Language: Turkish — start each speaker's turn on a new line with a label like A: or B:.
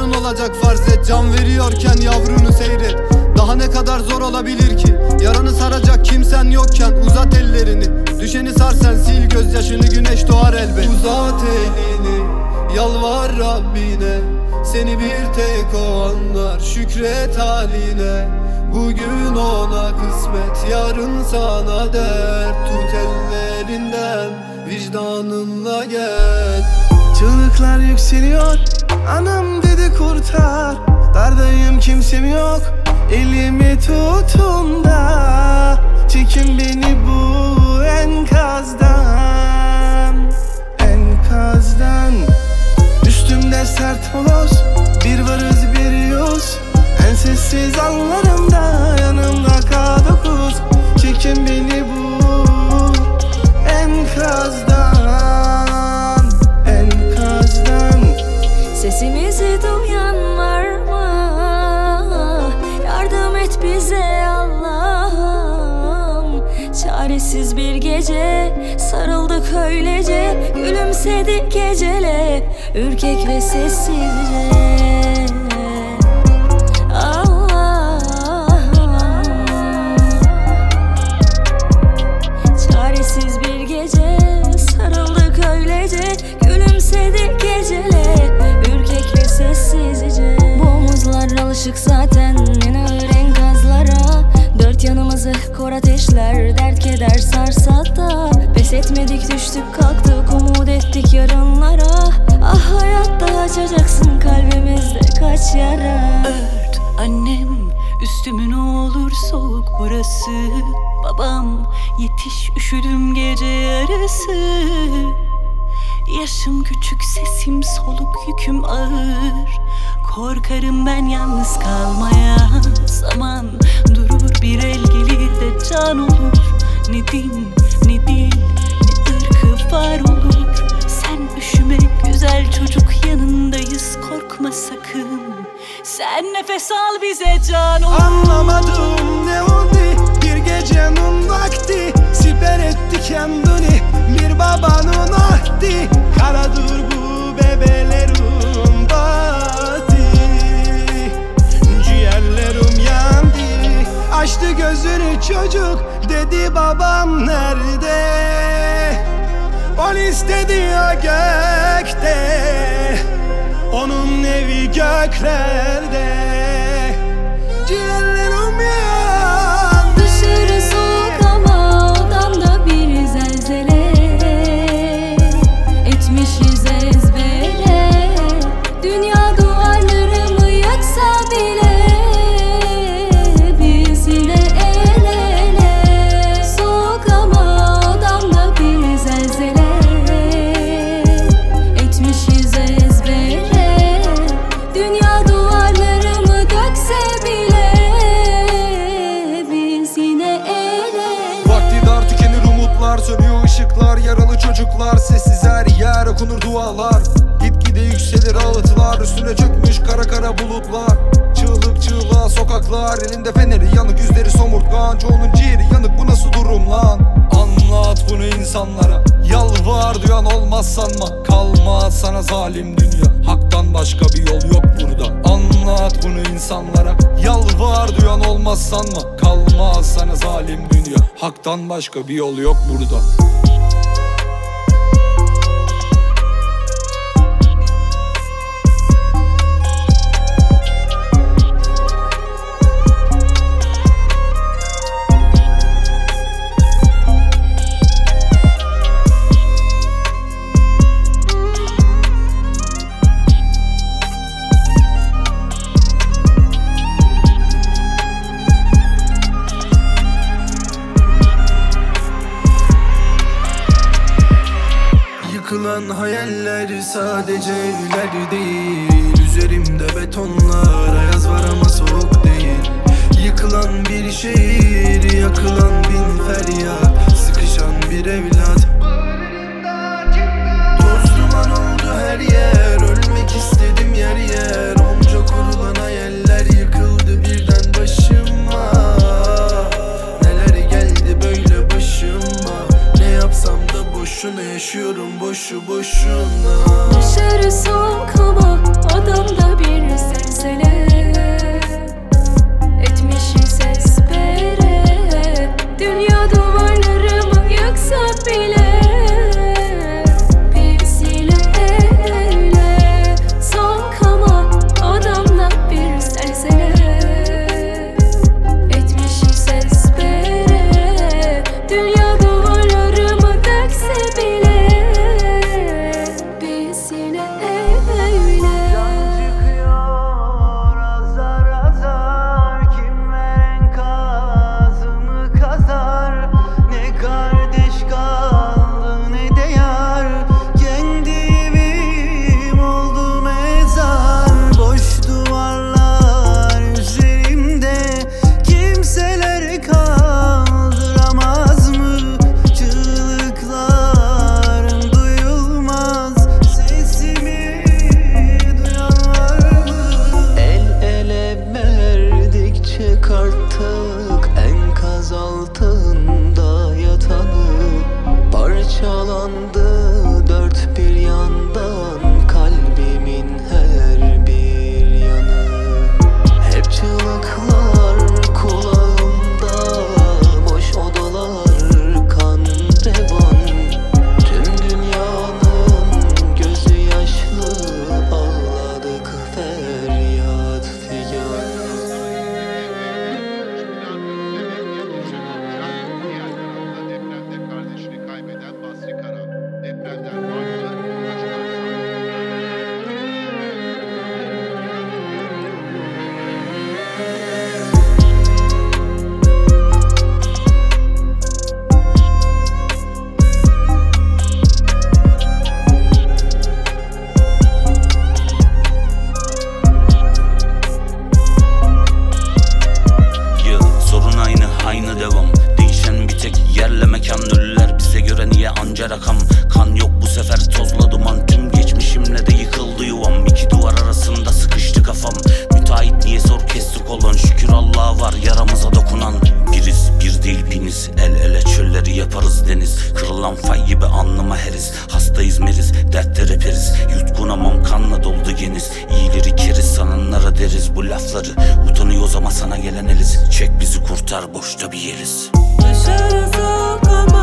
A: sonun olacak farz et. Can veriyorken yavrunu seyret. Daha ne kadar zor olabilir ki? Yaranı saracak kimsen yokken uzat ellerini. Düşeni sar sen, sil gözyaşını, güneş doğar elbet. Uzat elini, yalvar Rabbine. Seni bir tek o anlar, şükret haline. Bugün ona kısmet, yarın sana dert. Tut ellerinden, vicdanınla gel.
B: Çığlıklar yükseliyor, anam dedi kurtar. Dardayım, kimsem yok, elimi tutun da çekin beni bu enkazdan. Enkazdan. Üstümde sert holoz, bir varız bir yoz. En sessiz anlarımda yanımda K9. Çekin beni bu enkazdan. Enkazdan.
C: Sesimizi duyan var mı? Yardım et bize Allah'ım. Çaresiz bir gece sarıldık öylece. Gülümsedik gecele, ürkek ve sessizce. Çaresiz bir gece sarıldık öylece. Gülümsedik gecele, ürkek ve sessizce. Bu omuzlar alışık zaten en ağır enkazlara. Dört yanımızı kor ateşler, dert keder sarsa da pes etmedik, düştük kalktık, umut ettik yarınlara. Ah hayatta açacaksın kalbimizde kaç yara.
D: Ört annem üstümü, ne olur soğuk burası. Babam yetiş, üşüdüm gece yarısı. Yaşım küçük, sesim soluk, yüküm ağır. Korkarım ben yalnız kalmaya. Zaman durur, bir el gelir de can olur. Ne din, ne dil, ne ırkı var olur. Sen üşüme güzel çocuk, yanındayız, korkma sakın. Sen nefes al, bize can olur.
B: Anlamadım ne oldu bir gecenin vakti. Siper etti kendini bir babanın ahdi. Karadır bu bebelerim batı. Ciğerlerim yandı. Açtı gözünü çocuk, dedi babam nerede? Polis dedi ya gökte, onun evi göklerde. Ciğerlerim yandı.
C: Dışarı soğuk ama odamda bir zelzele. Etmişiz ezbere. Dünya duvarlarımı yaksa bile biz yine el ele. Soğuk ama odamda bir zelzele. Etmişiz ezbere. Dünya duvarlarımı dökse bile biz yine el ele.
A: Vakti dar, tükenir umutlar, sönüyor ışıklar. Yaralı çocuklar, sessiz her yer, okunur dualar. Gitgide yükselir ağıtlar, üstüne çökmüş kara kara bulutlar. Çığlık çığlığa sokaklar, elinde feneri yanık, yüzleri somurtkan. Çoğunun ciğeri yanık, bu nasıl durum lan? Anlat bunu insanlara, yalvar duyan olmaz sanma. Kalmaz sana zalim dünya, haktan başka bir yol yok burada. Anlat bunu insanlara, yalvar duyan olmaz sanma. Kalmaz sana zalim dünya, haktan başka bir yol yok burada.
B: Yıkılan hayaller sadece evler değil. Üzerimde betonlar, ayaz var ama soğuk değil. Yıkılan bir şehir, yakılan bin feryat. Sıkışan bir evlat, toz duman oldu her yer. Ölmek istedim yer yer. Onca kurulan hayaller yıkıldı birden başıma. Neler geldi böyle başıma, ne yapsam da boş. boşuna yaşıyorum boşu boşuna.
C: Dışarı soğuk ama odamda bir zelzele etmişiz ezbere. Dünya duvarlarımı yıksa bile biz yine öyle. Soğuk ama odamda bir zelzele etmişiz ezbere. Dünya duvarlarımı dökse bile biz yine öyle.
E: Çıkıyor azar azar, kimler enkazımı kazar. Ne kardeş kaldı ne de yar, kendi evim oldu mezar. Boş duvarlar üzerimde, kimseler kaldıramaz mı? Çığlıklarım duyulmaz, sesimi duyan var mı? El ele verdikçe karttık enkaz altında yatanı. Parçalandı dört bir yandan kalbimin her bir yanı. Hep çığlıklar kulağımda, boş odalar kan revan. Tüm dünyanın gözü yaşlı, ağladık feryat figan.
F: Depremde kardeşini kaybeden Basri Karan. Depremden farklı
G: sorun aynı devam. Değişen bir tek yerle mekan. Ölüler bize göre niye anca rakam. Kan yok bu sefer tozla duman. Tüm geçmişimle de yıkıldı yuvam. İki duvar arasında sıkıştı kafam. Müteahhit niye sor kestik olan. Şükür Allah'a var yaramıza dokunan. Biriz bir değil biniz, el ele çölleri yaparız deniz. Kırılan fay gibi alnıma heriz. Hastayız meriz, dertte reperiz. Yutkunamam kanla doldu geniz. İyileri keriz, sananlara deriz bu lafları. Utanıyoruz ama sana gelen eliz. Çek bizi kurtar, boşta bir yeriz.
C: Dışarı soğuk ama